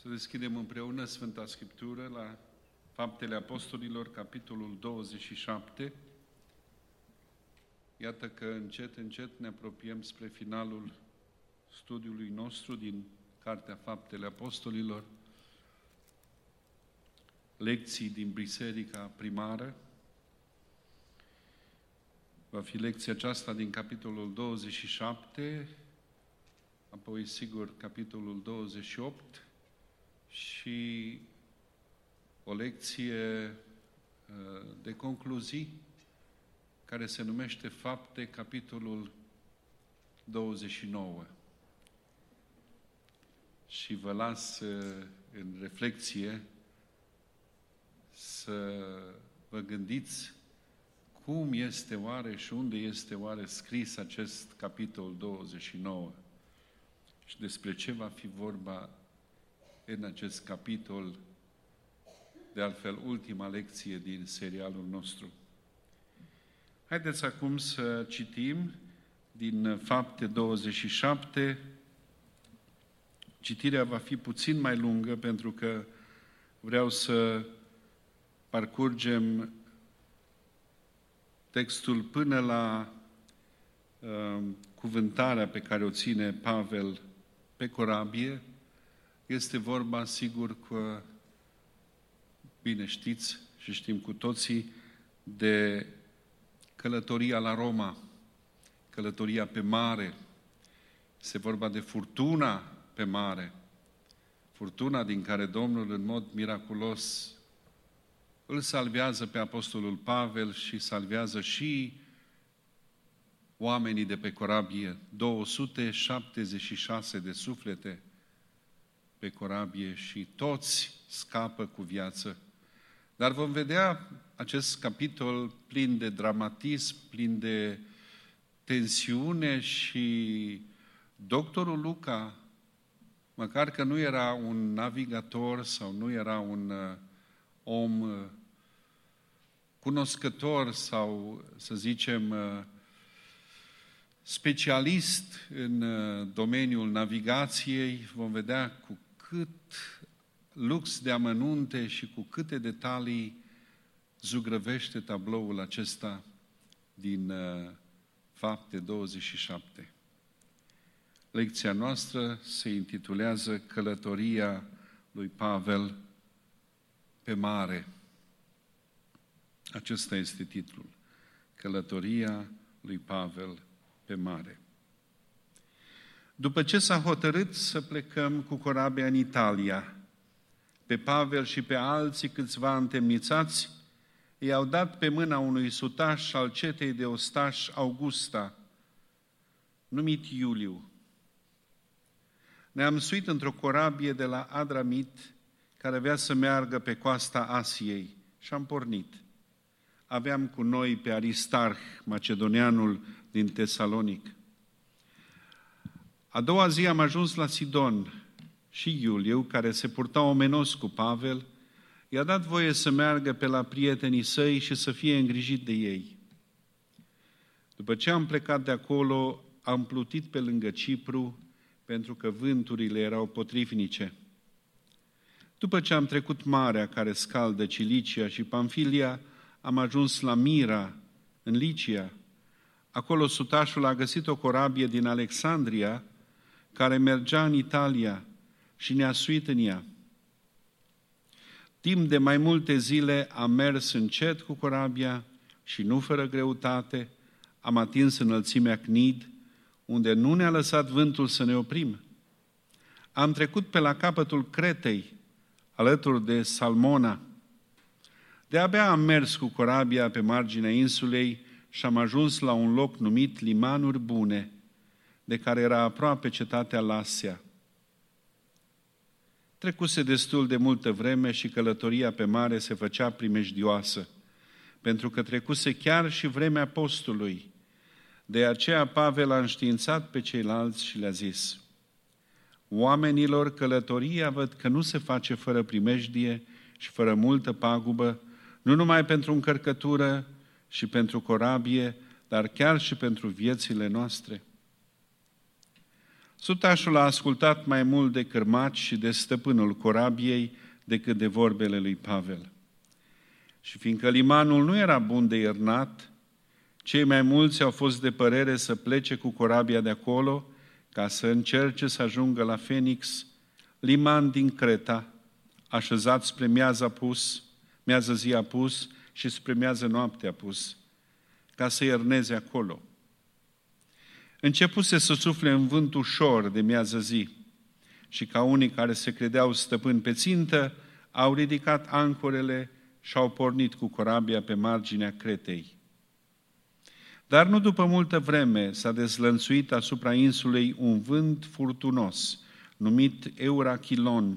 Să deschidem împreună Sfânta Scriptură la Faptele Apostolilor, capitolul 27. Iată că încet, încet ne apropiem spre finalul studiului nostru din Cartea Faptele Apostolilor, lecții din Biserica Primară. Va fi lecția aceasta din capitolul 27, apoi, sigur, capitolul 28 și o lecție de concluzii care se numește Fapte, capitolul 29. Și vă las în reflexie să vă gândiți cum este oare și unde este oare scris acest capitol 29 și despre ce va fi vorba în acest capitol, de altfel ultima lecție din serialul nostru. Haideți acum să citim din Fapte 27. Citirea va fi puțin mai lungă pentru că vreau să parcurgem textul până la cuvântarea pe care o ține Pavel pe corabie. Este vorba, sigur, că bine știți și știm cu toții de călătoria la Roma, călătoria pe mare. Este vorba de furtuna pe mare, furtuna din care Domnul în mod miraculos îl salvează pe apostolul Pavel și salvează și oamenii de pe corabie, 276 de suflete pe corabie și toți scapă cu viață. Dar vom vedea acest capitol plin de dramatism, plin de tensiune și doctorul Luca, măcar că nu era un navigator sau nu era un om cunoscător sau, să zicem, specialist în domeniul navigației, vom vedea cu cât lux de amănunte și cu câte detalii zugrăvește tabloul acesta din Fapte 27. Lecția noastră se intitulează Călătoria lui Pavel pe mare. Acesta este titlul. Călătoria lui Pavel pe mare. După ce s-a hotărât să plecăm cu corabia în Italia, pe Pavel și pe alții câțiva întemnițați i-au dat pe mâna unui sutaș al cetei de ostași Augusta, numit Iuliu. Ne-am suit într-o corabie de la Adramit, care avea să meargă pe coasta Asiei, și am pornit. Aveam cu noi pe Aristarh, macedonianul din Tesalonic. A doua zi am ajuns la Sidon și Iuliu, care se purta omenos cu Pavel, i-a dat voie să meargă pe la prietenii săi și să fie îngrijit de ei. După ce am plecat de acolo, am plutit pe lângă Cipru, pentru că vânturile erau potrivnice. După ce am trecut marea care scaldă Cilicia și Pamfilia, am ajuns la Mira, în Licia. Acolo sutașul a găsit o corabie din Alexandria, care mergea în Italia și ne-a suit în ea. Timp de mai multe zile am mers încet cu corabia și nu fără greutate, am atins înălțimea Cnid, unde nu ne-a lăsat vântul să ne oprim. Am trecut pe la capătul Cretei, alături de Salmona. De-abia am mers cu corabia pe marginea insulei și am ajuns la un loc numit Limanuri Bune, de care era aproape cetatea Lasia. Trecuse destul de multă vreme și călătoria pe mare se făcea primejdioasă, pentru că trecuse chiar și vremea postului. De aceea Pavel a înștiințat pe ceilalți și le-a zis: oamenilor, călătoria văd că nu se face fără primejdie și fără multă pagubă, nu numai pentru încărcătură și pentru corabie, dar chiar și pentru viețile noastre. Sutașul a ascultat mai mult de cârmaci și de stăpânul corabiei decât de vorbele lui Pavel. Și fiindcă limanul nu era bun de iernat, cei mai mulți au fost de părere să plece cu corabia de acolo, ca să încerce să ajungă la Fenix, liman din Creta, așezat spre miază zi apus și spre miază noapte apus, ca să ierneze acolo. Începuse să sufle în vânt ușor de miază zi și ca unii care se credeau stăpâni pe țintă, au ridicat ancorele și au pornit cu corabia pe marginea Cretei. Dar nu după multă vreme s-a dezlănțuit asupra insulei un vânt furtunos, numit Eurachilon.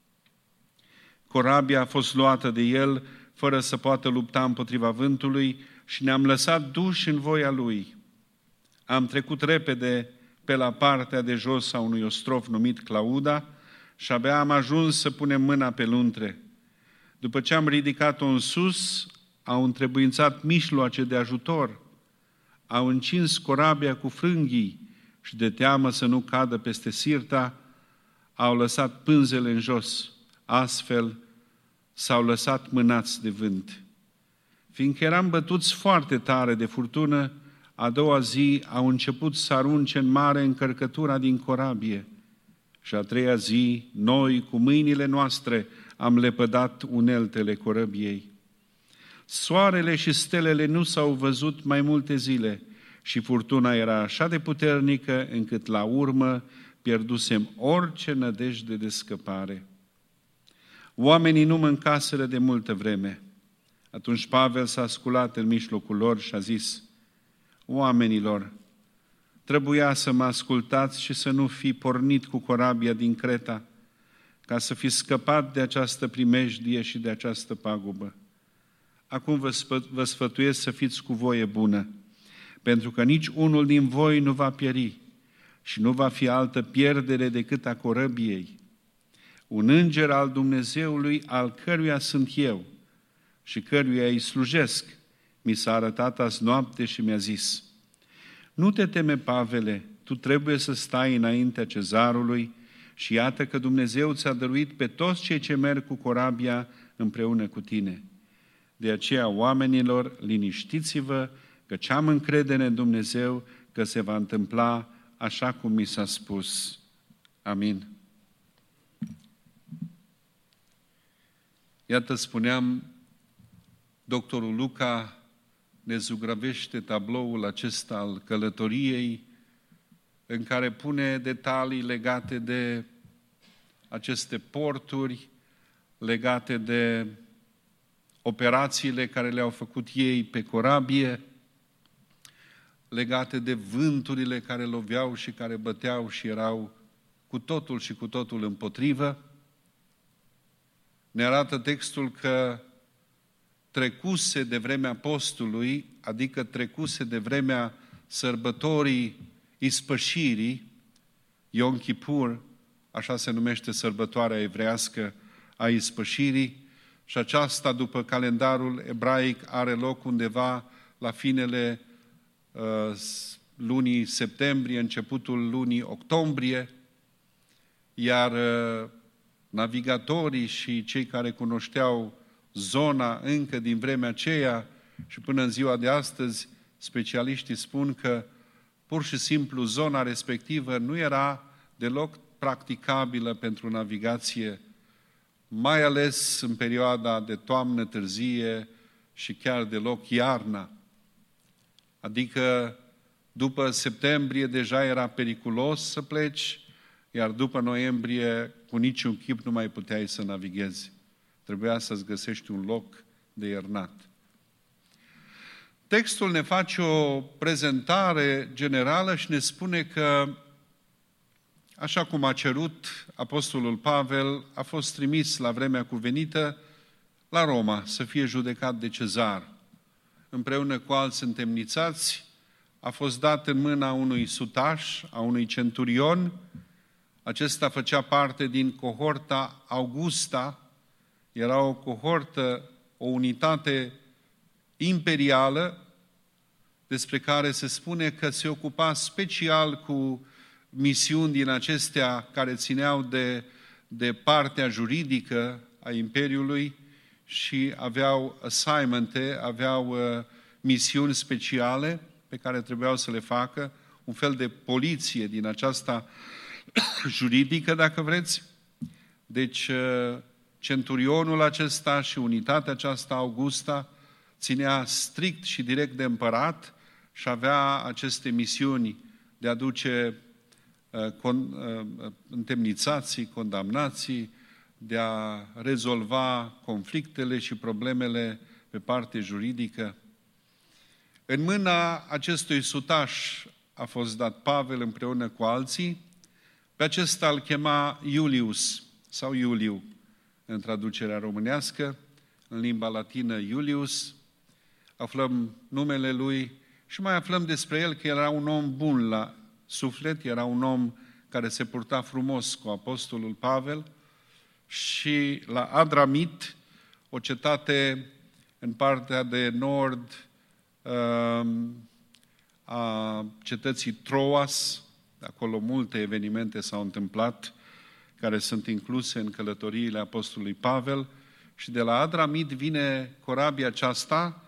Corabia a fost luată de el, fără să poată lupta împotriva vântului, și ne-am lăsat duși în voia lui. Am trecut repede pe la partea de jos a unui ostrov numit Clauda și abia am ajuns să punem mâna pe luntre. După ce am ridicat-o în sus, au întrebuințat mijloace de ajutor, au încins corabia cu frânghii și de teamă să nu cadă peste Sirta, au lăsat pânzele în jos. Astfel s-au lăsat mânați de vânt. Fiindcă eram bătuți foarte tare de furtună, a doua zi au început să arunce în mare încărcătura din corabie și a treia zi, noi, cu mâinile noastre, am lepădat uneltele corăbiei. Soarele și stelele nu s-au văzut mai multe zile și furtuna era așa de puternică încât la urmă pierdusem orice nădejde de scăpare. Oamenii nu mâncaseră de multă vreme. Atunci Pavel s-a sculat în mijlocul lor și a zis: oamenilor, trebuia să mă ascultați și să nu fi pornit cu corabia din Creta, ca să fi scăpat de această primejdie și de această pagubă. Acum vă sfătuiesc să fiți cu voie bună, pentru că nici unul din voi nu va pieri și nu va fi altă pierdere decât a corăbiei. Un înger al Dumnezeului, al căruia sunt eu și căruia îi slujesc, mi s-a arătat azi noapte și mi-a zis: nu te teme, Pavele, tu trebuie să stai înaintea cezarului și iată că Dumnezeu ți-a dăruit pe toți cei ce merg cu corabia împreună cu tine. De aceea, oamenilor, liniștiți-vă, căci am încredere în Dumnezeu că se va întâmpla așa cum mi s-a spus. Amin. Iată, spuneam, doctorul Luca ne zugrăvește tabloul acesta al călătoriei, în care pune detalii legate de aceste porturi, legate de operațiile care le-au făcut ei pe corabie, legate de vânturile care loveau și care băteau și erau cu totul și cu totul împotrivă. Ne arată textul că trecuse de vremea postului, adică trecuse de vremea sărbătorii ispășirii, Yom Kippur, așa se numește sărbătoarea evrească a ispășirii, și aceasta, după calendarul ebraic, are loc undeva la finele lunii septembrie, începutul lunii octombrie, iar navigatorii și cei care cunoșteau zona încă din vremea aceea și până în ziua de astăzi, specialiștii spun că pur și simplu zona respectivă nu era deloc practicabilă pentru navigație, mai ales în perioada de toamnă târzie și chiar deloc iarna. Adică după septembrie deja era periculos să pleci, iar după noiembrie cu niciun chip nu mai puteai să navighezi. Trebuia să-ți găsești un loc de iernat. Textul ne face o prezentare generală și ne spune că, așa cum a cerut apostolul Pavel, a fost trimis la vremea cuvenită la Roma să fie judecat de cezar. Împreună cu alți întemnițați, a fost dat în mâna unui sutaș, a unui centurion. Acesta făcea parte din cohorta Augusta, era o cohortă, o unitate imperială, despre care se spune că se ocupa special cu misiuni din acestea care țineau de partea juridică a Imperiului și aveau assignmente, aveau misiuni speciale pe care trebuiau să le facă, un fel de poliție din aceasta juridică, dacă vreți. Deci, centurionul acesta și unitatea aceasta, Augusta, ținea strict și direct de împărat și avea aceste misiuni de a duce întemnițații, condamnații, de a rezolva conflictele și problemele pe parte juridică. În mâna acestui sutaș a fost dat Pavel împreună cu alții. Pe acesta îl chema Iulius sau Iuliu în traducerea românească, în limba latină Iulius. Aflăm numele lui și mai aflăm despre el că era un om bun la suflet, era un om care se purta frumos cu apostolul Pavel și la Adramit, o cetate în partea de nord a cetății Troas, acolo multe evenimente s-au întâmplat care sunt incluse în călătoriile apostolului Pavel și de la Adramit vine corabia aceasta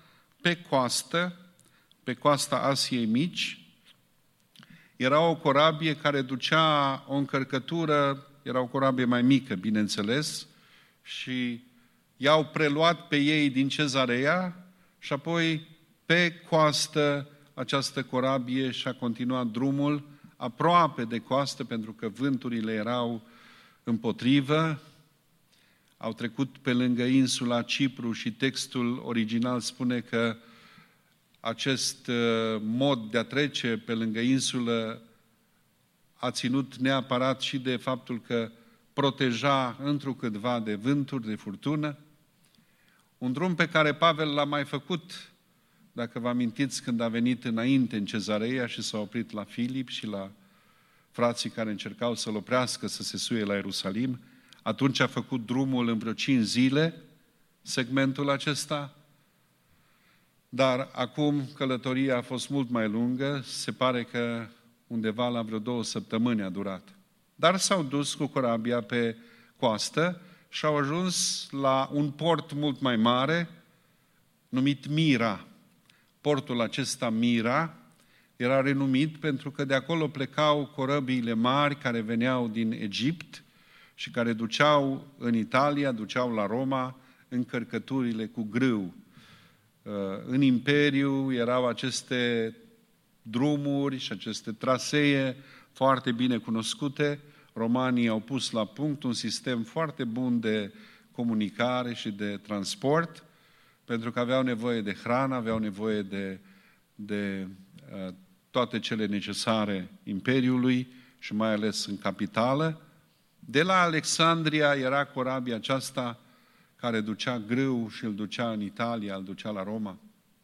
pe coasta Asiei Mici. Era o corabie care ducea o încărcătură, era o corabie mai mică, bineînțeles, și i-au preluat pe ei din Cezarea și apoi pe coastă această corabie și-a continuat drumul aproape de coastă, pentru că vânturile erau împotrivă. Au trecut pe lângă insula Cipru și textul original spune că acest mod de a trece pe lângă insulă a ținut neapărat și de faptul că proteja întrucâtva de vânturi, de furtună. Un drum pe care Pavel l-a mai făcut, dacă vă amintiți, când a venit înainte în Cezarea și s-a oprit la Filip și la frații care încercau să-l oprească să se suie la Ierusalim. Atunci a făcut drumul în vreo 5 zile, segmentul acesta, dar acum călătoria a fost mult mai lungă, se pare că undeva la vreo 2 săptămâni a durat. Dar s-au dus cu corabia pe coastă și au ajuns la un port mult mai mare, numit Mira. Portul acesta, Mira, era renumit pentru că de acolo plecau corăbiile mari care veneau din Egipt și care duceau în Italia, duceau la Roma încărcăturile cu grâu. În Imperiu erau aceste drumuri și aceste trasee foarte bine cunoscute. Romanii au pus la punct un sistem foarte bun de comunicare și de transport, pentru că aveau nevoie de hrană, aveau nevoie de toate cele necesare Imperiului și mai ales în capitală. De la Alexandria era corabia aceasta care ducea grâu și îl ducea în Italia, îl ducea la Roma.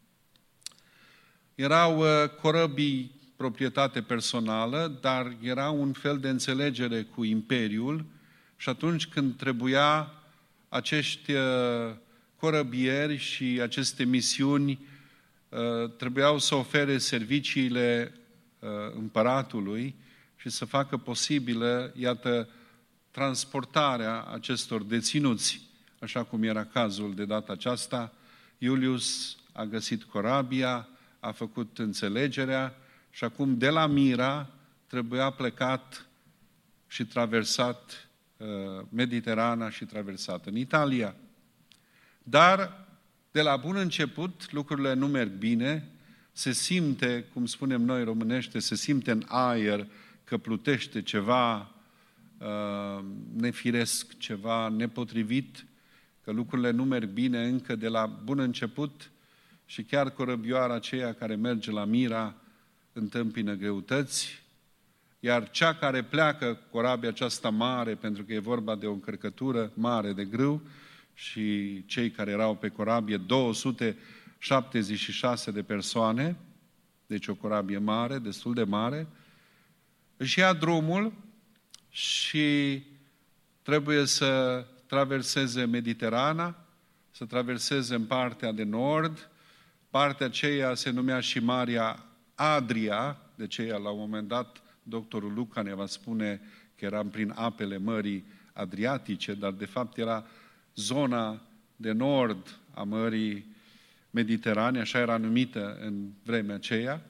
Erau corăbii proprietate personală, dar era un fel de înțelegere cu Imperiul și atunci când trebuia acești corăbieri și aceste misiuni trebuiau să ofere serviciile împăratului și să facă posibilă, iată, transportarea acestor deținuți, așa cum era cazul de data aceasta. Iulius a găsit corabia, a făcut înțelegerea și acum de la Mira trebuia plecat și traversat Mediterana și traversat în Italia. Dar de la bun început lucrurile nu merg bine, se simte, cum spunem noi românește, se simte în aer că plutește ceva nefiresc, ceva nepotrivit, că lucrurile nu merg bine încă de la bun început și chiar corăbioara aceea care merge la Mira întâmpină greutăți, iar cea care pleacă, corabia aceasta mare, pentru că e vorba de o încărcătură mare de grâu, și cei care erau pe corabie, 276 de persoane, deci o corabie mare, destul de mare, își ia drumul și trebuie să traverseze Mediterana, să traverseze în partea de nord, partea aceea se numea și Marea Adria, de aceea la un moment dat Doctorul Luca ne va spune că eram prin apele Mării Adriatice, dar de fapt era zona de nord a Mării Mediterane, așa era numită în vremea aceea.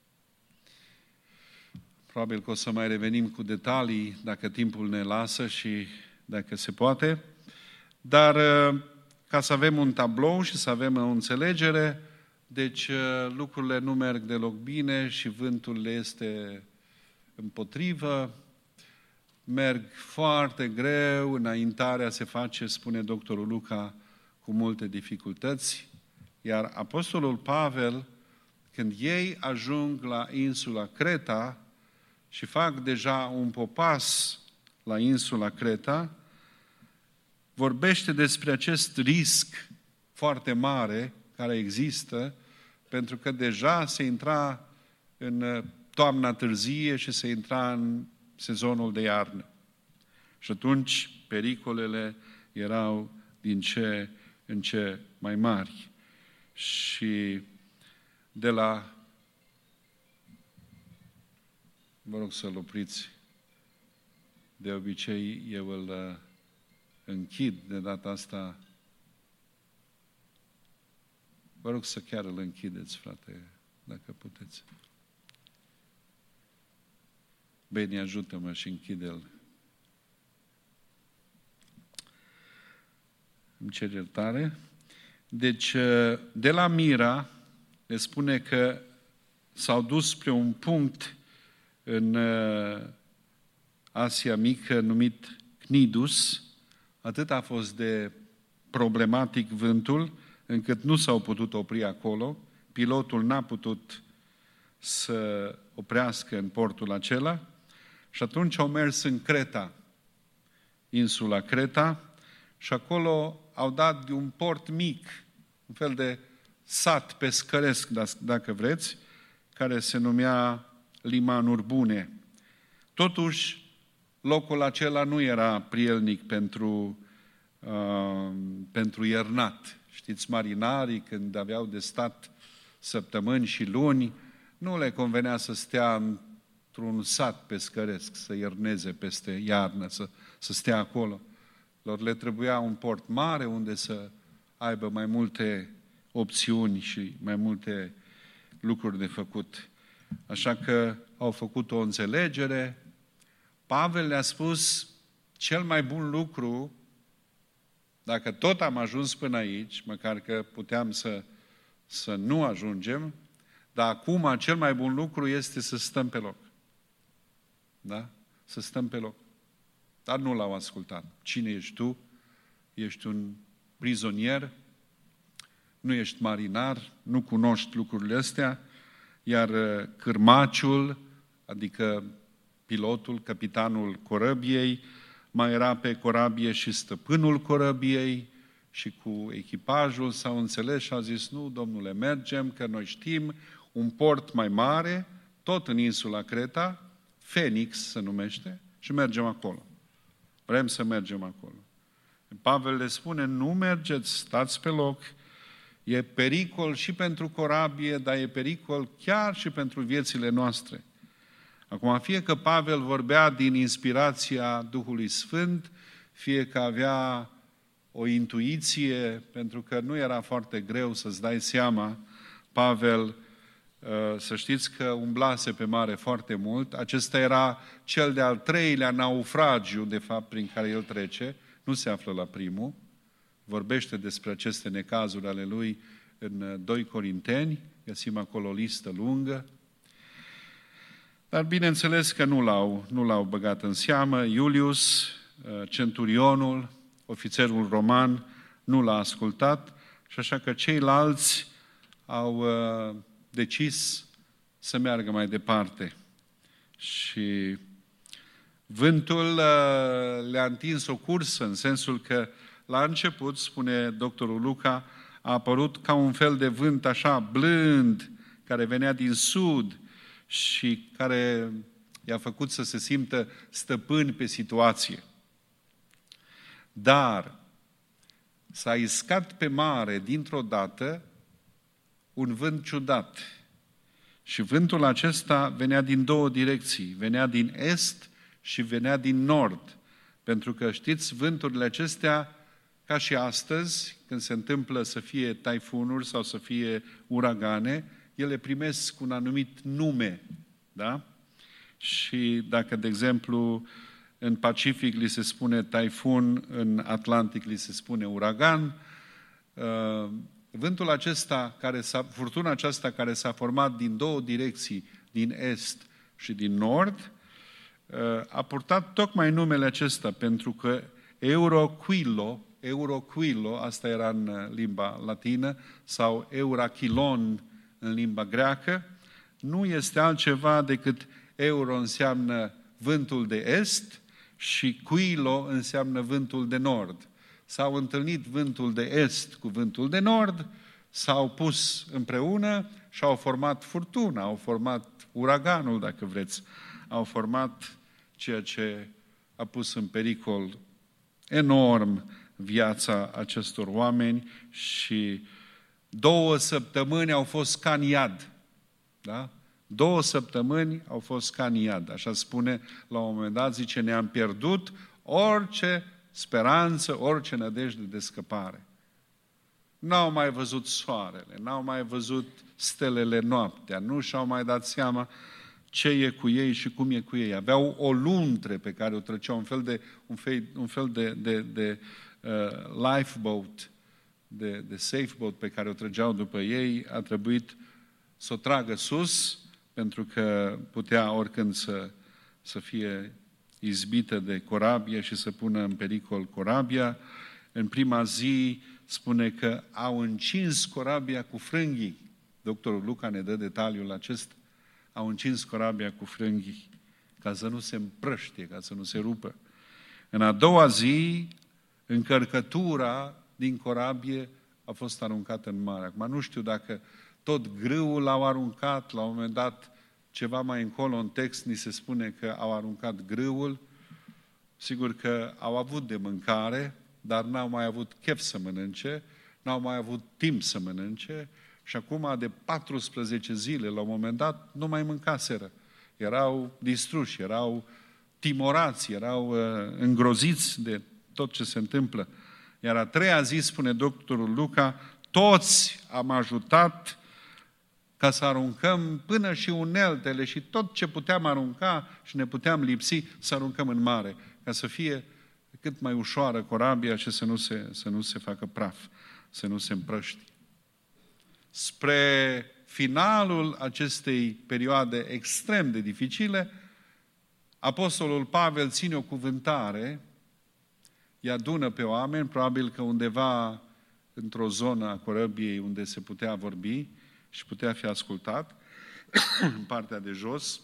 Probabil că o să mai revenim cu detalii dacă timpul ne lasă și dacă se poate. Dar ca să avem un tablou și să avem o înțelegere, deci lucrurile nu merg deloc bine și vântul le este împotrivă, merg foarte greu, înaintarea se face, spune doctorul Luca, cu multe dificultăți, iar apostolul Pavel, când ei ajung la insula Creta și fac deja un popas la insula Creta, vorbește despre acest risc foarte mare care există, pentru că deja se intra în toamna târzie și se intra în sezonul de iarnă. Și atunci pericolele erau din ce în ce mai mari. Și de la... Vă rog să-l opriți. De obicei eu îl închid, de data asta. Vă rog să chiar îl închideți, frate, dacă puteți. Bine, ajută-mă și închide-l. Îmi cer iertare. Deci, de la Mira, ne spune că s-au dus spre un punct în Asia Mică numit Cnidus. Atât a fost de problematic vântul, încât nu s-au putut opri acolo. Pilotul n-a putut să oprească în portul acela și atunci au mers în Creta, insula Creta, și acolo au dat de un port mic, un fel de sat pescăresc, dacă vreți, care se numea Limanuri Bune. Totuși, locul acela nu era prielnic pentru iernat. Știți, marinarii, când aveau de stat săptămâni și luni, nu le convenea să stea într-un sat pescăresc, să ierneze peste iarnă, să stea acolo. Lor le trebuia un port mare unde să aibă mai multe opțiuni și mai multe lucruri de făcut. Așa că au făcut o înțelegere. Pavel le-a spus, cel mai bun lucru, dacă tot am ajuns până aici, măcar că puteam să nu ajungem, dar acum cel mai bun lucru este să stăm pe loc. Da? Să stăm pe loc. Dar nu l-au ascultat. Cine ești tu? Ești un prizonier? Nu ești marinar? Nu cunoști lucrurile astea? Iar cârmaciul, adică pilotul, capitanul corăbiei, mai era pe corabie și stăpânul corăbiei și cu echipajul s-au înțeles și au zis, nu, domnule, mergem, că noi știm un port mai mare, tot în insula Creta, Phoenix se numește, și mergem acolo. Vrem să mergem acolo. Pavel le spune, nu mergeți, stați pe loc, e pericol și pentru corabie, dar e pericol chiar și pentru viețile noastre. Acum, fie că Pavel vorbea din inspirația Duhului Sfânt, fie că avea o intuiție, pentru că nu era foarte greu să-ți dai seama, Pavel, să știți că umblase pe mare foarte mult, acesta era cel de-al treilea naufragiu, de fapt, prin care el trece, nu se află la primul, vorbește despre aceste necazuri ale lui în 2 Corinteni, găsim acolo o listă lungă, dar bineînțeles că nu l-au băgat în seamă. Iulius, centurionul, ofițerul roman, nu l-a ascultat și așa că ceilalți au decis să meargă mai departe. Și vântul le-a întins o cursă, în sensul că la început, spune doctorul Luca, a apărut ca un fel de vânt așa blând, care venea din sud și care i-a făcut să se simtă stăpâni pe situație. Dar s-a iscat pe mare dintr-o dată un vânt ciudat. Și vântul acesta venea din două direcții. Venea din est și venea din nord. Pentru că, știți, vânturile acestea, ca și astăzi, când se întâmplă să fie taifunuri sau să fie uragane, ele primesc un anumit nume. Da? Și dacă, de exemplu, în Pacific li se spune taifun, în Atlantic li se spune uragan, vântul acesta, furtuna aceasta care s-a format din două direcții, din est și din nord, a purtat tocmai numele acesta, pentru că euroquilo, asta era în limba latină, sau eurachilon în limba greacă, nu este altceva decât euro înseamnă vântul de est și quilo înseamnă vântul de nord. S-au întâlnit vântul de est cu vântul de nord, s-au pus împreună și au format furtuna, au format uraganul, dacă vreți. Au format ceea ce a pus în pericol enorm viața acestor oameni și 2 săptămâni au fost ca în iad. Da? 2 săptămâni au fost ca în iad. Așa spune la un moment dat, zice, ne-am pierdut orice speranță, orice nădejde de scăpare. N-au mai văzut soarele, n-au mai văzut stelele noaptea, nu și-au mai dat seama ce e cu ei și cum e cu ei. Aveau o luntre pe care o trăceau, un fel de lifeboat, de safeboat pe care o trăgeau după ei. A trebuit să o tragă sus, pentru că putea oricând să fie izbită de corabie și să pună în pericol corabia. În prima zi spune că au încins corabia cu frânghii. Doctorul Luca ne dă detaliul acesta. Au încins corabia cu frânghii ca să nu se împrăștie, ca să nu se rupă. În a doua zi, încărcătura din corabie a fost aruncată în mare. Acum nu știu dacă tot grâul l-au aruncat, la un moment dat, ceva mai încolo în text ni se spune că au aruncat grâul. Sigur că au avut de mâncare, dar n-au mai avut chef să mănânce, n-au mai avut timp să mănânce și acum de 14 zile, la un moment dat, nu mai mâncaseră. Erau distruși, erau timorați, erau îngroziți de tot ce se întâmplă. Iar a treia zi, spune doctorul Luca, toți am ajutat ca să aruncăm până și uneltele și tot ce puteam arunca și ne puteam lipsi, să aruncăm în mare, ca să fie cât mai ușoară corabia și să nu se facă praf, să nu se împrăștie. Spre finalul acestei perioade extrem de dificile, Apostolul Pavel ține o cuvântare, îi adună pe oameni, probabil că undeva într-o zonă a corăbiei unde se putea vorbi și putea fi ascultat, în partea de jos.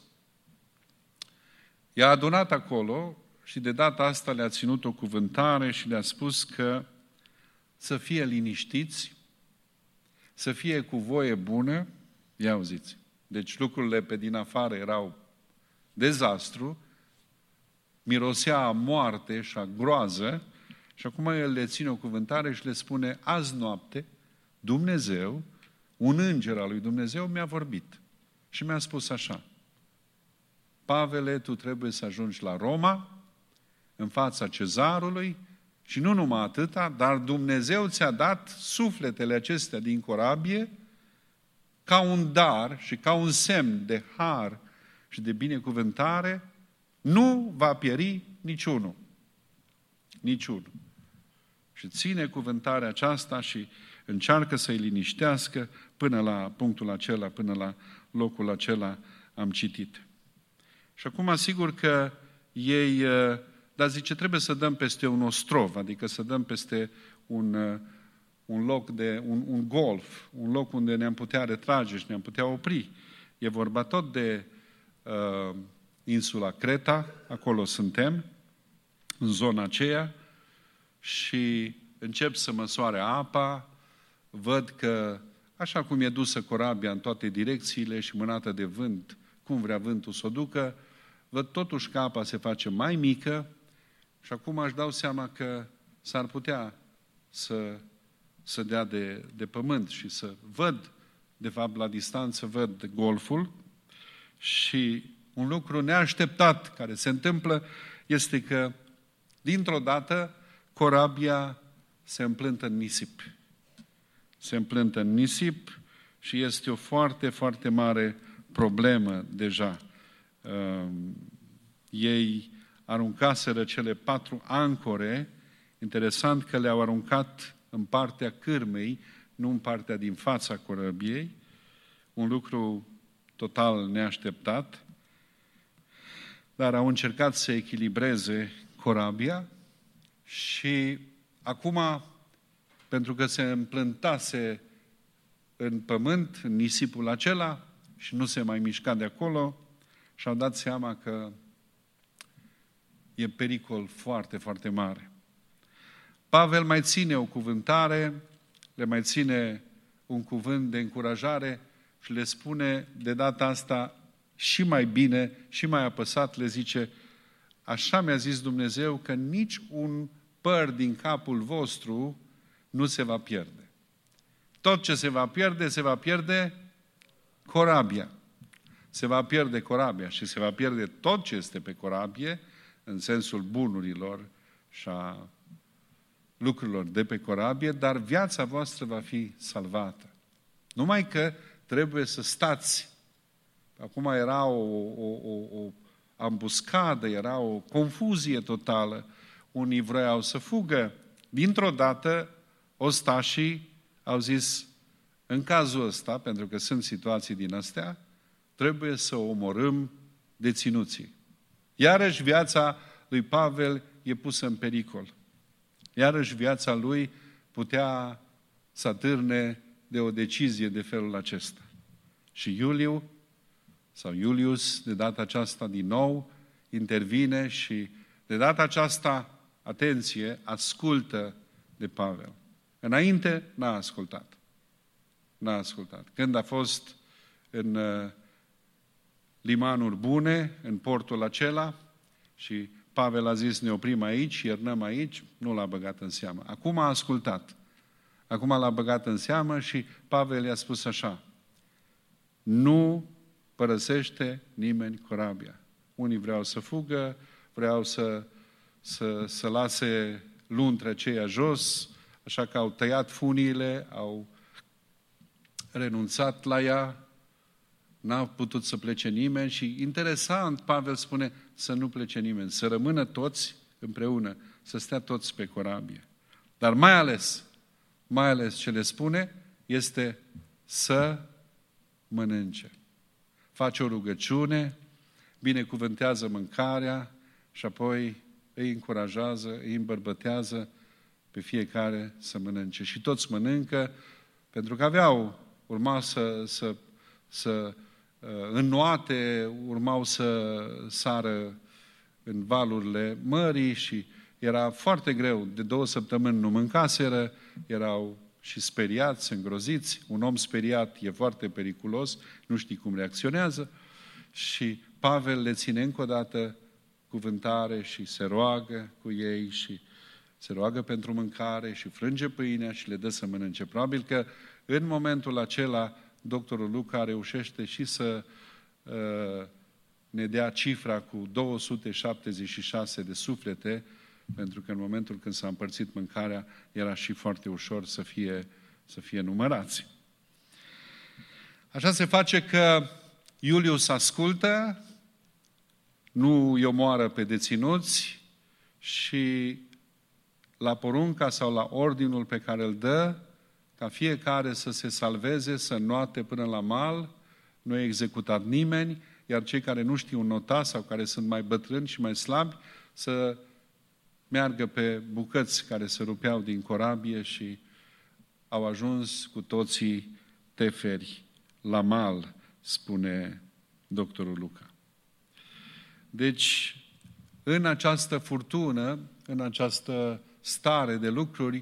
I-a adunat acolo și de data asta le-a ținut o cuvântare și le-a spus că să fie liniștiți, să fie cu voie bună. Ia auziți. Deci lucrurile pe din afară erau dezastru, mirosea a moarte și a groază și acum el le ține o cuvântare și le spune, azi noapte Dumnezeu, un înger al lui Dumnezeu mi-a vorbit și mi-a spus așa, Pavele, tu trebuie să ajungi la Roma, în fața cezarului și nu numai atâta, dar Dumnezeu ți-a dat sufletele acestea din corabie ca un dar și ca un semn de har și de binecuvântare, nu va pieri niciunul. Niciunul. Și ține cuvântarea aceasta și încearcă să-i liniștească până la punctul acela, până la locul acela am citit. Și acum, sigur că ei, dar zice, trebuie să dăm peste un ostrov, adică să dăm peste un loc de, un golf, un loc unde ne-am putea retrage și ne-am putea opri. E vorba tot de insula Creta, acolo suntem, în zona aceea, și încep să măsoare apa, văd că, așa cum e dusă corabia în toate direcțiile și mânată de vânt, cum vrea vântul să o ducă, văd totuși că apa se face mai mică și acum își dau seama că s-ar putea să dea de pământ și să văd de fapt la distanță văd golful și un lucru neașteptat care se întâmplă este că dintr-o dată corabia se împlântă în nisip. Se împlântă în nisip și este o foarte, foarte mare problemă deja. Ei aruncaseră cele 4 ancore, interesant că le-au aruncat în partea cârmei, nu în partea din fața corabiei, un lucru total neașteptat, dar au încercat să echilibreze corabia și acum, pentru că se împlântase în pământ, în nisipul acela și nu se mai mișca de acolo, și-au dat seama că e pericol foarte, foarte mare. Pavel mai ține o cuvântare, le mai ține un cuvânt de încurajare și le spune de data asta și mai bine, și mai apăsat, le zice: așa mi-a zis Dumnezeu că nici un păr din capul vostru nu se va pierde. Tot ce se va pierde corabia. Se va pierde corabia și se va pierde tot ce este pe corabie, în sensul bunurilor și a lucrurilor de pe corabie, dar viața voastră va fi salvată. Numai că trebuie să stați. Acum era o ambuscadă, era o confuzie totală. Unii vreau să fugă. Dintr-o dată, ostașii au zis: în cazul ăsta, pentru că sunt situații din astea, trebuie să omorâm deținuții. Iarăși viața lui Pavel e pusă în pericol. Iarăși viața lui putea să atârne de o decizie de felul acesta. Și Iulius, de data aceasta din nou, intervine și de data aceasta, atenție, ascultă de Pavel. Înainte n-a ascultat. N-a ascultat. Când a fost în limanuri bune, în portul acela, și Pavel a zis: ne oprim aici, iernăm aici, nu l-a băgat în seamă. Acum a ascultat. Acum l-a băgat în seamă și Pavel i-a spus așa: nu părăsește nimeni corabia. Unii vreau să fugă, vreau să lase luntre aceia jos, așa că au tăiat funiile, au renunțat la ea, n-a putut să plece nimeni și, interesant, Pavel spune să nu plece nimeni, să rămână toți împreună, să stea toți pe corabie. Dar mai ales ce le spune este să mănânce. Face o rugăciune, binecuvântează mâncarea și apoi îi încurajează, îi îmbărbătează pe fiecare să mănânce. Și toți mănâncă, pentru că urma să înnoate, urmau să sară în valurile mării și era foarte greu. De 2 săptămâni nu mâncaseră, erau și speriați, îngroziți. Un om speriat e foarte periculos, nu știi cum reacționează. Și Pavel le ține încă o dată cuvântare și se roagă cu ei și se roagă pentru mâncare și frânge pâinea și le dă să mănânce. Probabil că în momentul acela doctorul Luca reușește și să ne dea cifra cu 276 de suflete, pentru că în momentul când s-a împărțit mâncarea era și foarte ușor să fie numărați. Așa se face că Iulius ascultă, nu îi omoară pe deținuți și la porunca sau la ordinul pe care îl dă, ca fiecare să se salveze, să înnoate până la mal, nu e executat nimeni, iar cei care nu știu nota sau care sunt mai bătrâni și mai slabi, să meargă pe bucăți care se rupeau din corabie și au ajuns cu toții teferi la mal, spune doctorul Luca. Deci, în această furtună, în această stare de lucruri,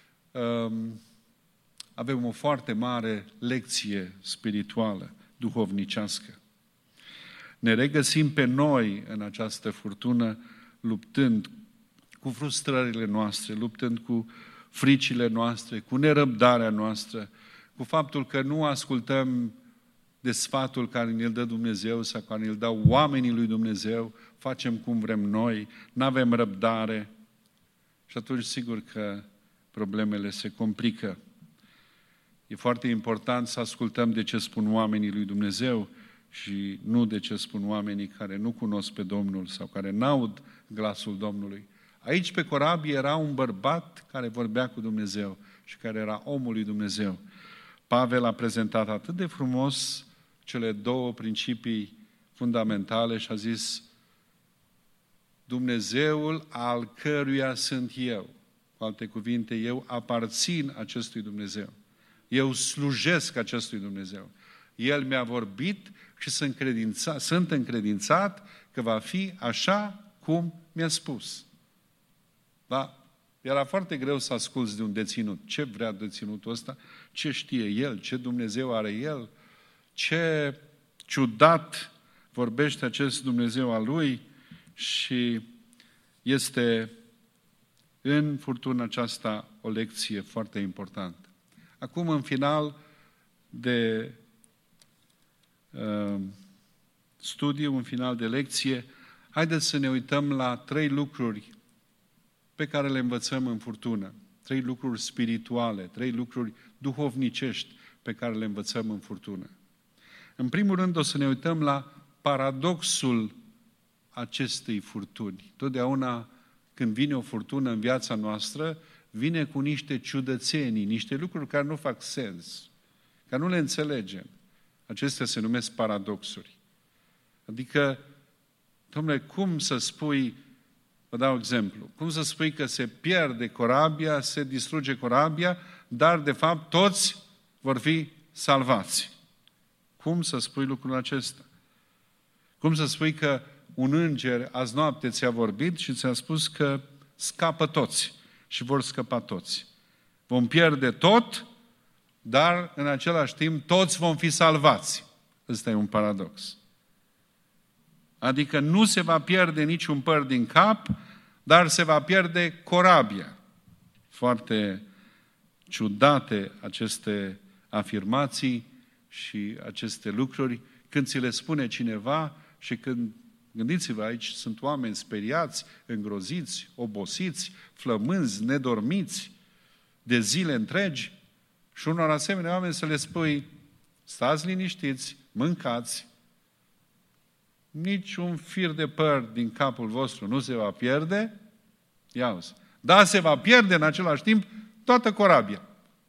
avem o foarte mare lecție spirituală, duhovnicească. Ne regăsim pe noi în această furtună, luptând cu frustrările noastre, luptând cu fricile noastre, cu nerăbdarea noastră, cu faptul că nu ascultăm de sfatul care ne-l dă Dumnezeu sau care ne-l dau oamenii lui Dumnezeu, facem cum vrem noi, n-avem răbdare și atunci sigur că problemele se complică. E foarte important să ascultăm de ce spun oamenii lui Dumnezeu și nu de ce spun oamenii care nu cunosc pe Domnul sau care n-aud glasul Domnului. Aici pe corabie era un bărbat care vorbea cu Dumnezeu și care era omul lui Dumnezeu. Pavel a prezentat atât de frumos cele două principii fundamentale și a zis: Dumnezeul al căruia sunt eu. Cu alte cuvinte, eu aparțin acestui Dumnezeu. Eu slujesc acestui Dumnezeu. El mi-a vorbit și sunt încredințat că va fi așa cum mi-a spus. Da? Era foarte greu să asculți de un deținut. Ce vrea deținutul ăsta? Ce știe el? Ce Dumnezeu are el? Ce ciudat vorbește acest Dumnezeu al lui? Și este în furtuna aceasta o lecție foarte importantă. Acum, în final de studiu, în final de lecție, haideți să ne uităm la 3 lucruri pe care le învățăm în furtună. 3 lucruri spirituale, 3 lucruri duhovnicești pe care le învățăm în furtună. În primul rând o să ne uităm la paradoxul acestei furtuni. Totdeauna când vine o furtună în viața noastră, vine cu niște ciudățenii, niște lucruri care nu fac sens, care nu le înțelegem. Acestea se numesc paradoxuri. Adică, dom'le, cum să spui, vă dau exemplu, cum să spui că se pierde corabia, se distruge corabia, dar de fapt toți vor fi salvați? Cum să spui lucrul acesta? Cum să spui că un înger azi noapte ți-a vorbit și ți-a spus că scapă toți și vor scăpa toți? Vom pierde tot, dar în același timp toți vom fi salvați. Ăsta e un paradox. Adică nu se va pierde niciun păr din cap, dar se va pierde corabia. Foarte ciudate aceste afirmații și aceste lucruri când ți le spune cineva și când, gândiți-vă, aici sunt oameni speriați, îngroziți, obosiți, flămânzi, nedormiți de zile întregi și unor asemenea oameni să le spui: stați liniștiți, mâncați, nici un fir de păr din capul vostru nu se va pierde, ia-uzi. Dar se va pierde în același timp toată corabia.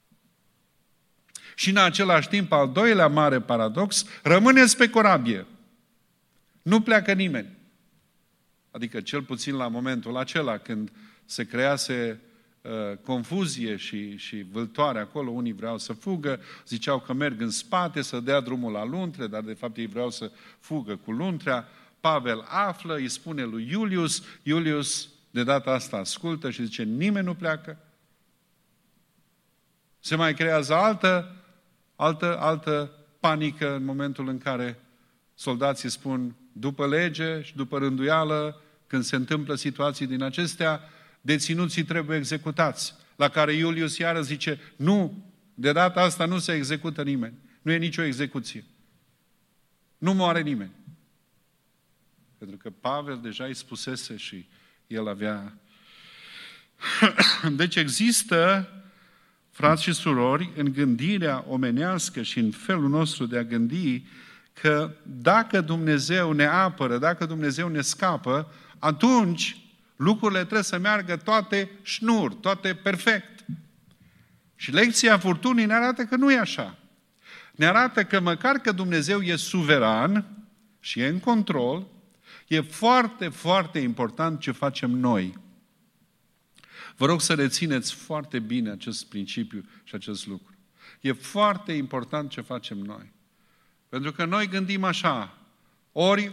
Și în același timp, al doilea mare paradox, rămâneți pe corabie. Nu pleacă nimeni. Adică cel puțin la momentul acela când se crease confuzie și vâltoare acolo, unii vreau să fugă, ziceau că merg în spate să dea drumul la luntre, dar de fapt ei vreau să fugă cu luntrea. Pavel află, îi spune lui Iulius, Iulius de data asta ascultă și zice: nimeni nu pleacă. Se mai creează altă panică în momentul în care soldații spun: după lege și după rânduială, când se întâmplă situații din acestea, deținuții trebuie executați. La care Iulius iară zice: nu, de data asta nu se execută nimeni. Nu e nicio execuție. Nu moare nimeni. Pentru că Pavel deja îi spusese și el avea... Deci există, frați și surori, în gândirea omenească și în felul nostru de a gândi că dacă Dumnezeu ne apără, dacă Dumnezeu ne scapă, atunci lucrurile trebuie să meargă toate șnur, toate perfect. Și lecția furtunii ne arată că nu e așa. Ne arată că măcar că Dumnezeu e suveran și e în control, e foarte, foarte important ce facem noi. Vă rog să rețineți foarte bine acest principiu și acest lucru. E foarte important ce facem noi. Pentru că noi gândim așa: ori.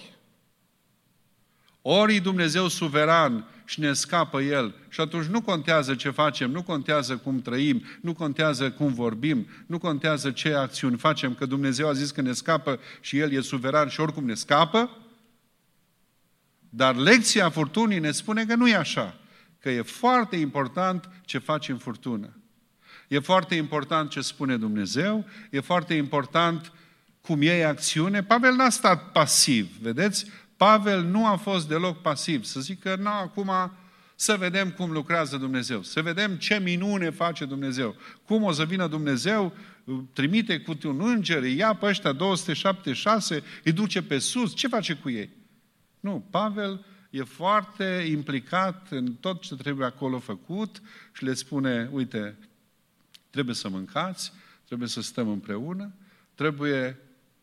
Ori e Dumnezeu suveran și ne scapă El și atunci nu contează ce facem, nu contează cum trăim, nu contează cum vorbim, nu contează ce acțiuni facem, că Dumnezeu a zis că ne scapă și El e suveran și oricum ne scapă. Dar lecția furtunii ne spune că nu e așa, că e foarte important ce faci în furtună. e foarte important ce spune Dumnezeu, e foarte important cum iei acțiune. Pavel n-a stat pasiv, vedeți? Pavel nu a fost deloc pasiv. Să zică, acum să vedem cum lucrează Dumnezeu, să vedem ce minune face Dumnezeu. Cum o să vină Dumnezeu, trimite cu un înger, îi ia pe ăștia 276, îi duce pe sus, ce face cu ei? Nu, Pavel e foarte implicat în tot ce trebuie acolo făcut și le spune, uite, trebuie să mâncați, trebuie să stăm împreună, trebuie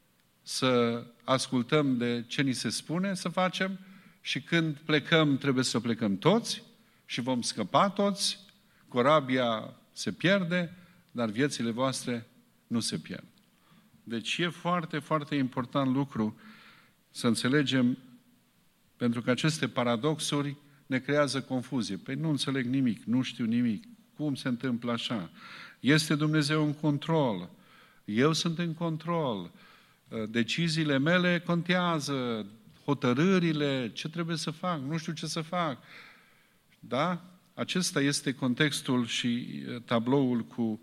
să ascultăm de ce ni se spune să facem și când plecăm, trebuie să plecăm toți și vom scăpa toți, corabia se pierde, dar viețile voastre nu se pierd. Deci e foarte, foarte important lucru să înțelegem, pentru că aceste paradoxuri ne creează confuzie. Păi nu înțeleg nimic, nu știu nimic. Cum se întâmplă așa? Este Dumnezeu în control. Eu sunt în control. Deciziile mele contează. Hotărârile, ce trebuie să fac? Nu știu ce să fac. Da? Acesta este contextul și tabloul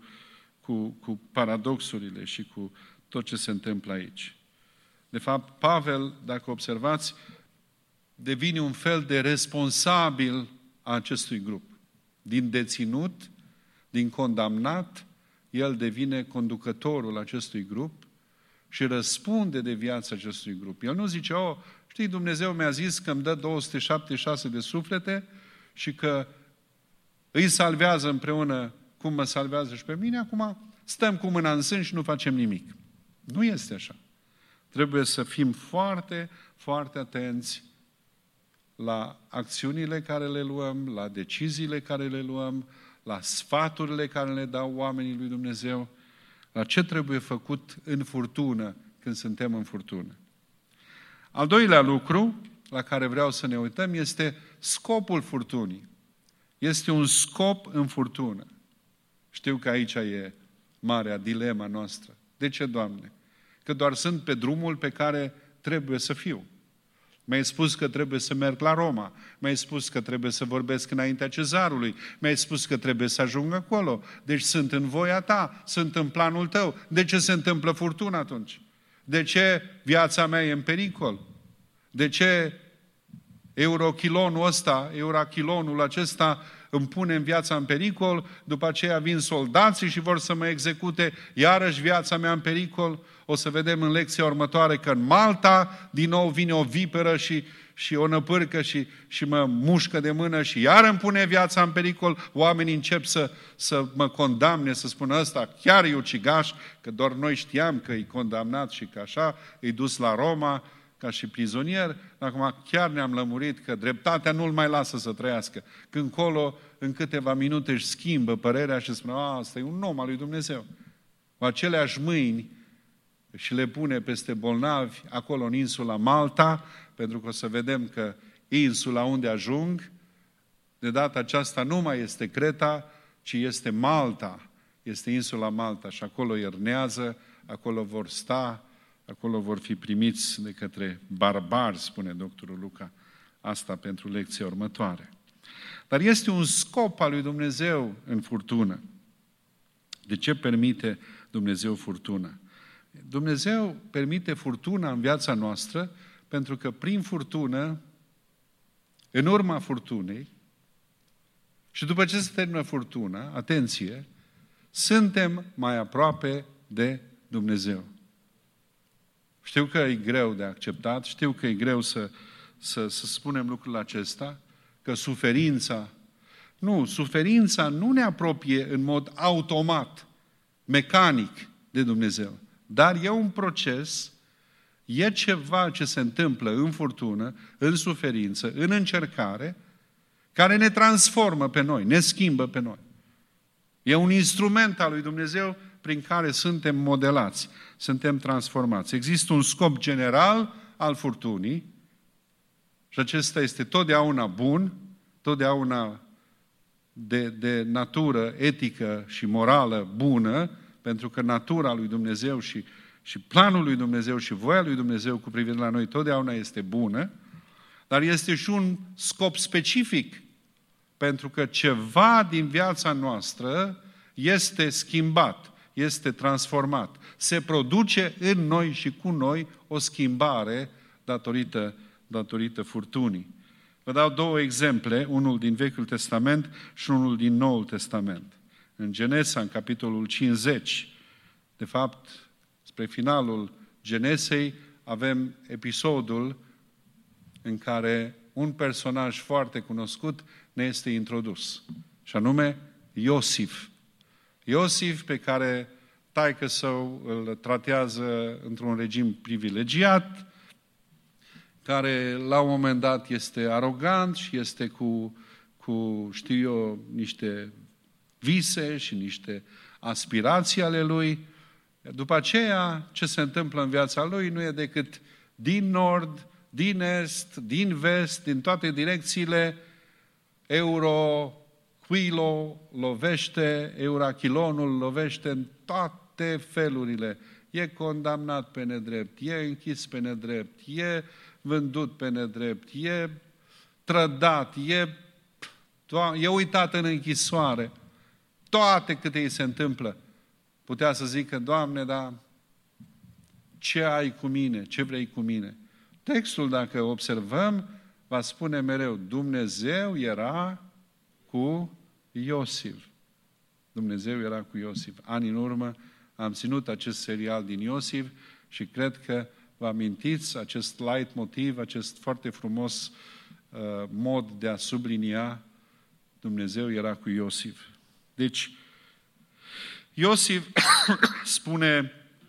cu paradoxurile și cu tot ce se întâmplă aici. De fapt, Pavel, dacă observați, devine un fel de responsabil a acestui grup. Din deținut, din condamnat, el devine conducătorul acestui grup și răspunde de viața acestui grup. El nu zice, știi, Dumnezeu mi-a zis că îmi dă 276 de suflete și că îi salvează împreună cum mă salvează și pe mine, acum stăm cu mâna în sân și nu facem nimic. Nu este așa. Trebuie să fim foarte, foarte atenți la acțiunile care le luăm, la deciziile care le luăm, la sfaturile care le dau oamenii lui Dumnezeu, la ce trebuie făcut în furtună, când suntem în furtună. Al doilea lucru la care vreau să ne uităm este scopul furtunii. Este un scop în furtună. Știu că aici e marea dilema noastră. De ce, Doamne? Că doar sunt pe drumul pe care trebuie să fiu. Mi-ai spus că trebuie să merg la Roma. Mi-ai spus că trebuie să vorbesc înaintea cezarului. Mi-ai spus că trebuie să ajung acolo. Deci sunt în voia ta, sunt în planul tău. De ce se întâmplă furtuna atunci? De ce viața mea e în pericol? De ce eurachilonul acesta îmi pune în viața în pericol, după aceea vin soldații și vor să mă execute, iarăși viața mea în pericol? O să vedem în lecția următoare că în Malta din nou vine o viperă și o năpârcă și mă mușcă de mână și iar îmi pune viața în pericol. Oamenii încep să mă condamne, să spună ăsta chiar e ucigaș, că doar noi știam că e condamnat și că așa e dus la Roma ca și prizonier. Acum chiar ne-am lămurit că dreptatea nu-l mai lasă să trăiască. Când colo, în câteva minute își schimbă părerea și spune, ăsta e un om al lui Dumnezeu. Cu aceleași mâini și le pune peste bolnavi acolo în insula Malta, pentru că o să vedem că insula unde ajung, de data aceasta nu mai este Creta, ci este Malta. Este insula Malta și acolo iernează, acolo vor sta, acolo vor fi primiți de către barbari, spune doctorul Luca. Asta pentru lecția următoare. Dar este un scop al lui Dumnezeu în furtună. De ce permite Dumnezeu furtună? Dumnezeu permite furtuna în viața noastră pentru că prin furtună, în urma furtunei, și după ce se termină furtuna, atenție, suntem mai aproape de Dumnezeu. Știu că e greu de acceptat, știu că e greu să spunem lucrul acesta, că suferința nu ne apropie în mod automat, mecanic de Dumnezeu. Dar e un proces, e ceva ce se întâmplă în furtună, în suferință, în încercare, care ne transformă pe noi, ne schimbă pe noi. E un instrument al lui Dumnezeu prin care suntem modelați, suntem transformați. Există un scop general al furtunii și acesta este totdeauna bun, totdeauna de natură etică și morală bună, pentru că natura lui Dumnezeu și planul lui Dumnezeu și voia lui Dumnezeu cu privire la noi totdeauna este bună, dar este și un scop specific, pentru că ceva din viața noastră este schimbat, este transformat. Se produce în noi și cu noi o schimbare datorită furtunii. Vă dau două exemple, unul din Vechiul Testament și unul din Noul Testament. În Genesa, în capitolul 50, de fapt, spre finalul Genesei, avem episodul în care un personaj foarte cunoscut ne este introdus, și anume Iosif. Iosif, pe care taică-său îl tratează într-un regim privilegiat, care la un moment dat este arogant și este cu știu eu, niște vise și niște aspirații ale lui. După aceea, ce se întâmplă în viața lui nu e decât din nord, din est, din vest, din toate direcțiile, Euroquilo lovește, Eurachilonul lovește în toate felurile. E condamnat pe nedrept, e închis pe nedrept, e vândut pe nedrept, e trădat, e uitat în închisoare. Toate câte îi se întâmplă. Putea să zică, Doamne, dar ce ai cu mine? Ce vrei cu mine? Textul, dacă observăm, va spune mereu, Dumnezeu era cu Iosif. Dumnezeu era cu Iosif. Ani în urmă am ținut acest serial din Iosif și cred că vă amintiți acest leitmotiv, acest foarte frumos mod de a sublinia Dumnezeu era cu Iosif. Deci, Iosif spune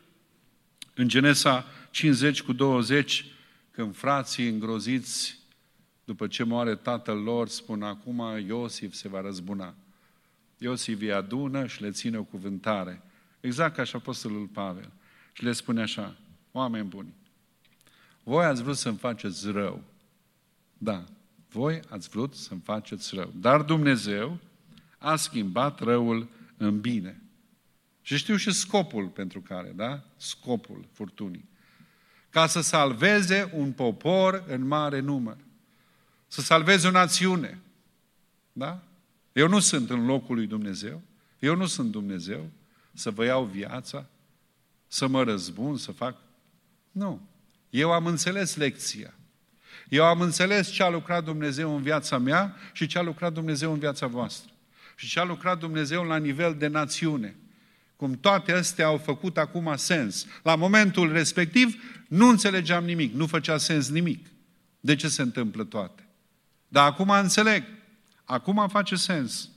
în Genesa 50:20, când frații îngroziți după ce moare tatăl lor, spun acum Iosif se va răzbuna. Iosif îi adună și le ține o cuvântare. Exact ca și apostolul Pavel. Și le spune așa, oameni buni, voi ați vrut să-mi faceți rău. Da, voi ați vrut să-mi faceți rău. Dar Dumnezeu a schimbat răul în bine. Și știu și scopul pentru care, da? Scopul furtunii. Ca să salveze un popor în mare număr. Să salveze o națiune. Da? Eu nu sunt în locul lui Dumnezeu. Eu nu sunt Dumnezeu să vă iau viața, să mă răzbun, să fac... Nu. Eu am înțeles lecția. Eu am înțeles ce a lucrat Dumnezeu în viața mea și ce a lucrat Dumnezeu în viața voastră. Și ce a lucrat Dumnezeu la nivel de națiune. Cum toate astea au făcut acum sens. La momentul respectiv nu înțelegeam nimic, nu făcea sens nimic. De ce se întâmplă toate? Dar acum înțeleg. Acum face sens.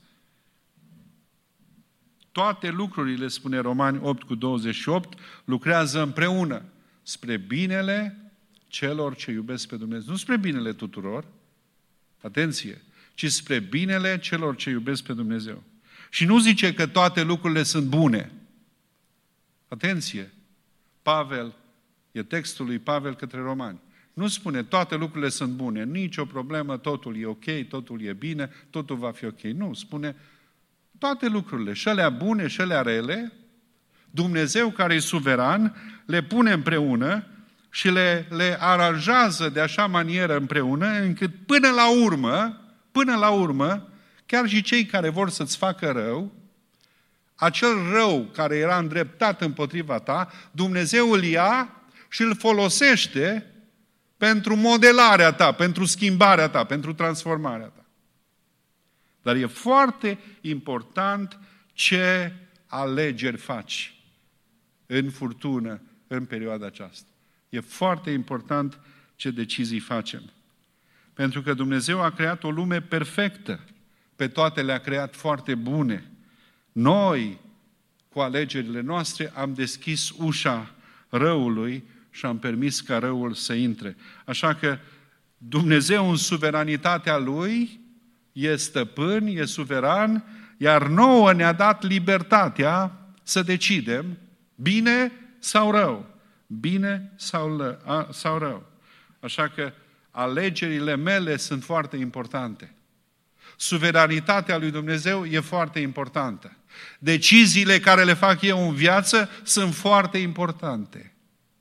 Toate lucrurile, spune Romani 8:28, lucrează împreună spre binele celor ce iubesc pe Dumnezeu. Nu spre binele tuturor, atenție, ci spre binele celor ce iubesc pe Dumnezeu. Și nu zice că toate lucrurile sunt bune. Atenție! Pavel, e textul lui Pavel către Romani. Nu spune toate lucrurile sunt bune, nicio problemă, totul e ok, totul e bine, totul va fi ok. Nu, spune toate lucrurile, și alea bune și alea rele, Dumnezeu care e suveran, le pune împreună și le aranjează de așa manieră împreună, încât până la urmă, chiar și cei care vor să-ți facă rău, acel rău care era îndreptat împotriva ta, Dumnezeu îl ia și îl folosește pentru modelarea ta, pentru schimbarea ta, pentru transformarea ta. Dar e foarte important ce alegeri faci în furtună, în perioada aceasta. E foarte important ce decizii facem. Pentru că Dumnezeu a creat o lume perfectă. Pe toate le-a creat foarte bune. Noi, cu alegerile noastre, am deschis ușa răului și am permis ca răul să intre. Așa că Dumnezeu în suveranitatea Lui e stăpân, e suveran, iar nouă ne-a dat libertatea să decidem bine sau rău. Bine sau rău. Așa că alegerile mele sunt foarte importante. Suveranitatea lui Dumnezeu e foarte importantă. Deciziile care le fac eu în viață sunt foarte importante.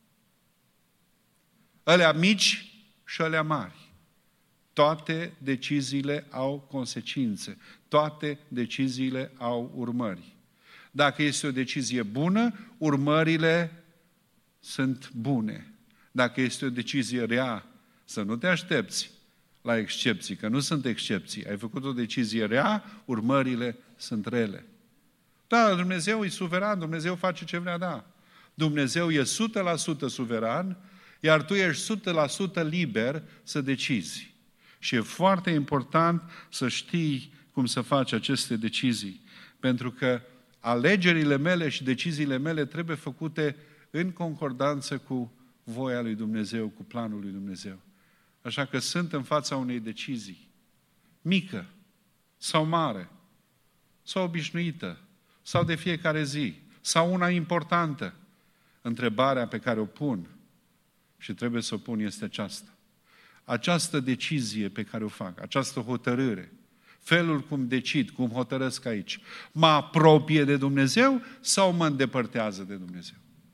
Alea mici și alea mari. Toate deciziile au consecințe. Toate deciziile au urmări. Dacă este o decizie bună, urmările sunt bune. Dacă este o decizie rea, să nu te aștepți la excepții, că nu sunt excepții. Ai făcut o decizie rea, urmările sunt rele. Da, Dumnezeu e suveran, Dumnezeu face ce vrea, da. Dumnezeu e 100% suveran, iar tu ești 100% liber să decizi. Și e foarte important să știi cum să faci aceste decizii. Pentru că alegerile mele și deciziile mele trebuie făcute în concordanță cu voia lui Dumnezeu, cu planul lui Dumnezeu. Așa că sunt în fața unei decizii, mică sau mare, sau obișnuită, sau de fiecare zi, sau una importantă. Întrebarea pe care o pun și trebuie să o pun este aceasta. Această decizie pe care o fac, această hotărâre, felul cum decid, cum hotărăsc aici, mă apropie de Dumnezeu sau mă îndepărtează de Dumnezeu?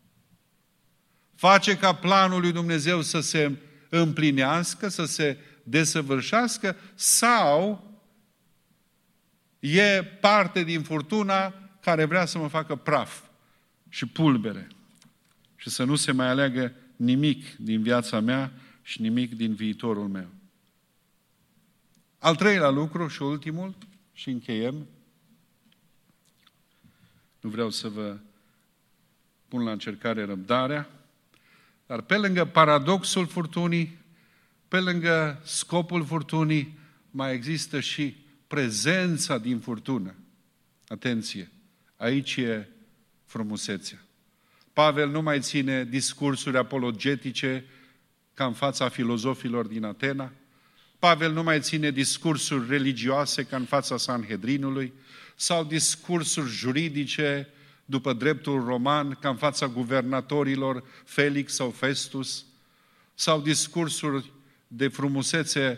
Face ca planul lui Dumnezeu să se împlinească, să se desăvârșească sau e parte din furtuna care vrea să mă facă praf și pulbere și să nu se mai aleagă nimic din viața mea și nimic din viitorul meu. Al treilea lucru și ultimul, și încheiem, nu vreau să vă pun la încercare răbdarea, dar pe lângă paradoxul furtunii, pe lângă scopul furtunii, mai există și prezența din furtună. Atenție! Aici e frumusețea. Pavel nu mai ține discursuri apologetice ca în fața filozofilor din Atena. Pavel nu mai ține discursuri religioase ca în fața Sanhedrinului sau discursuri juridice după dreptul roman ca în fața guvernatorilor Felix sau Festus sau discursuri de frumusețe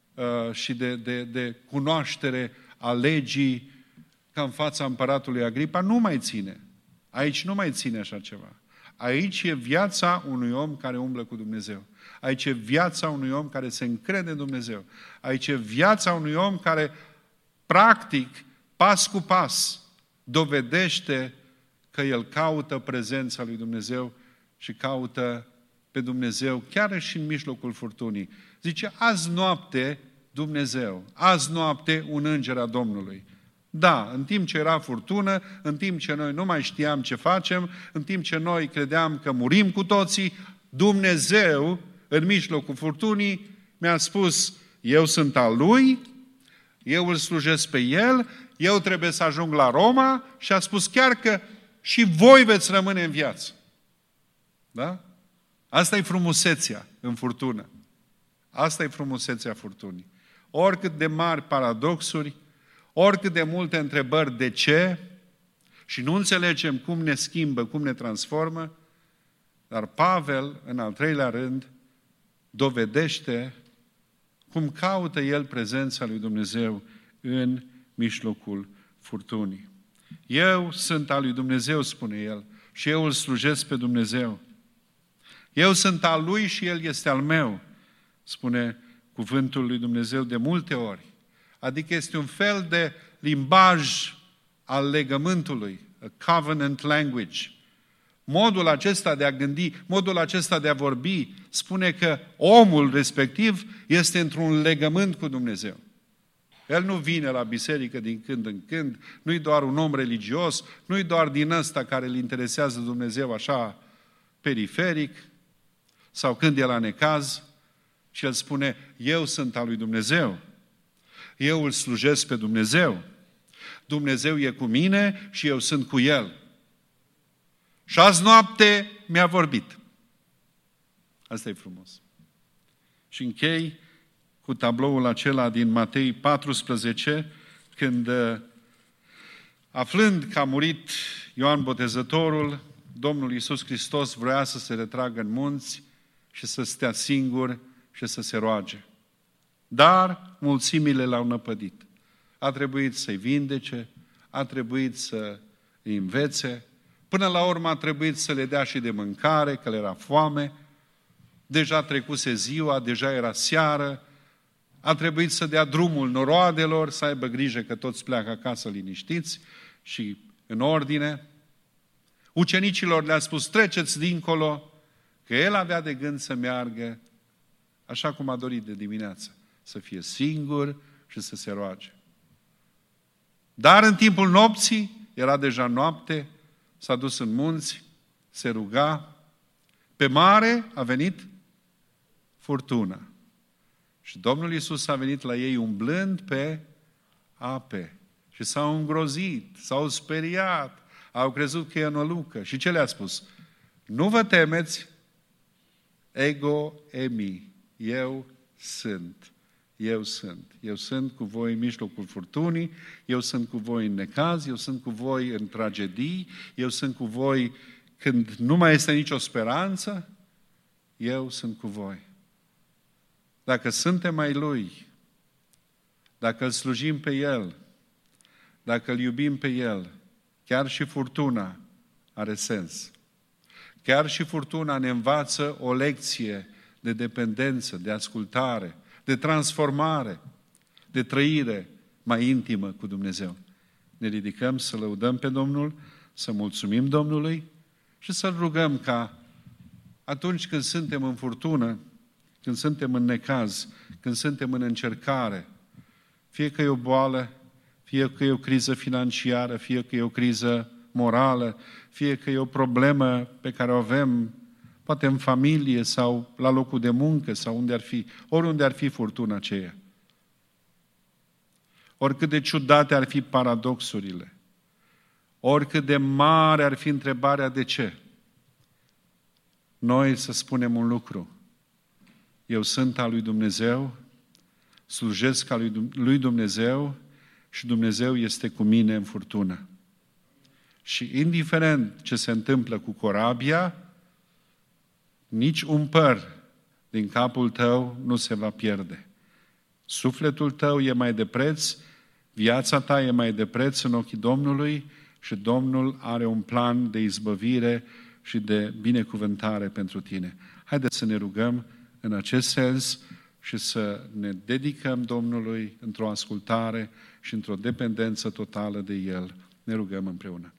și de cunoaștere a legii ca în fața împăratului Agripa. Nu mai ține. Aici nu mai ține așa ceva. Aici e viața unui om care umblă cu Dumnezeu. Aici e viața unui om care se încrede în Dumnezeu. Aici e viața unui om care, practic, pas cu pas, dovedește că el caută prezența lui Dumnezeu și caută pe Dumnezeu chiar și în mijlocul furtunii. Zice, azi noapte Dumnezeu, azi noapte un înger a Domnului. Da, în timp ce era furtună, în timp ce noi nu mai știam ce facem, în timp ce noi credeam că murim cu toții, Dumnezeu, în mijlocul furtunii, mi-a spus, eu sunt al Lui, eu îl slujesc pe El, eu trebuie să ajung la Roma și a spus chiar că și voi veți rămâne în viață. Da? Asta e frumusețea în furtună. Asta e frumusețea furtunii. Oricât de mari paradoxuri, oricât de multe întrebări de ce, și nu înțelegem cum ne schimbă, cum ne transformă, dar Pavel, în al treilea rând, dovedește cum caută el prezența lui Dumnezeu în mijlocul furtunii. Eu sunt al lui Dumnezeu, spune el, și eu îl slujesc pe Dumnezeu. Eu sunt al lui și el este al meu, spune cuvântul lui Dumnezeu de multe ori. Adică este un fel de limbaj al legământului, a covenant language. Modul acesta de a gândi, modul acesta de a vorbi, spune că omul respectiv este într-un legământ cu Dumnezeu. El nu vine la biserică din când în când, nu-i doar un om religios, nu-i doar din ăsta care îl interesează Dumnezeu așa periferic, sau când e la necaz, și el spune, eu sunt al lui Dumnezeu, eu îl slujesc pe Dumnezeu, Dumnezeu e cu mine și eu sunt cu El. Și azi noapte mi-a vorbit. Asta e frumos. Și închei cu tabloul acela din Matei 14, când, aflând că a murit Ioan Botezătorul, Domnul Iisus Hristos vrea să se retragă în munți și să stea singur și să se roage. Dar mulțimile l-au năpădit. A trebuit să-i vindece, a trebuit să îi învețe, până la urmă a trebuit să le dea și de mâncare, că le era foame, deja trecuse ziua, deja era seară, a trebuit să dea drumul noroadelor, să aibă grijă că toți pleacă acasă liniștiți și în ordine. Ucenicilor le-a spus, treceți dincolo, că el avea de gând să meargă așa cum a dorit de dimineață, să fie singur și să se roage. Dar în timpul nopții, era deja noapte, s-a dus în munți, se ruga. Pe mare a venit furtuna. Și Domnul Iisus a venit la ei umblând pe ape. Și s-au îngrozit, s-au speriat, au crezut că e nălucă. Și ce le-a spus? Nu vă temeți, ego emi, eu sunt. Eu sunt. Eu sunt cu voi în mijlocul furtunii, eu sunt cu voi în necaz, eu sunt cu voi în tragedii, eu sunt cu voi când nu mai este nicio speranță, eu sunt cu voi. Dacă suntem ai Lui, dacă îl slujim pe El, dacă îl iubim pe El, chiar și furtuna are sens. Chiar și furtuna ne învață o lecție de dependență, de ascultare, de transformare, de trăire mai intimă cu Dumnezeu. Ne ridicăm să lăudăm pe Domnul, să mulțumim Domnului și să-L rugăm ca atunci când suntem în furtună, când suntem în necaz, când suntem în încercare, fie că e o boală, fie că e o criză financiară, fie că e o criză morală, fie că e o problemă pe care o avem, poate în familie sau la locul de muncă sau unde ar fi, oriunde ar fi furtuna aceea. Oricât de ciudate ar fi paradoxurile, oricât de mare ar fi întrebarea de ce, noi să spunem un lucru. Eu sunt al lui Dumnezeu, slujesc al lui Dumnezeu și Dumnezeu este cu mine în furtună. Și indiferent ce se întâmplă cu corabia, nici un păr din capul tău nu se va pierde. Sufletul tău e mai de preț, viața ta e mai de preț în ochii Domnului și Domnul are un plan de izbăvire și de binecuvântare pentru tine. Haideți să ne rugăm în acest sens și să ne dedicăm Domnului într-o ascultare și într-o dependență totală de El. Ne rugăm împreună.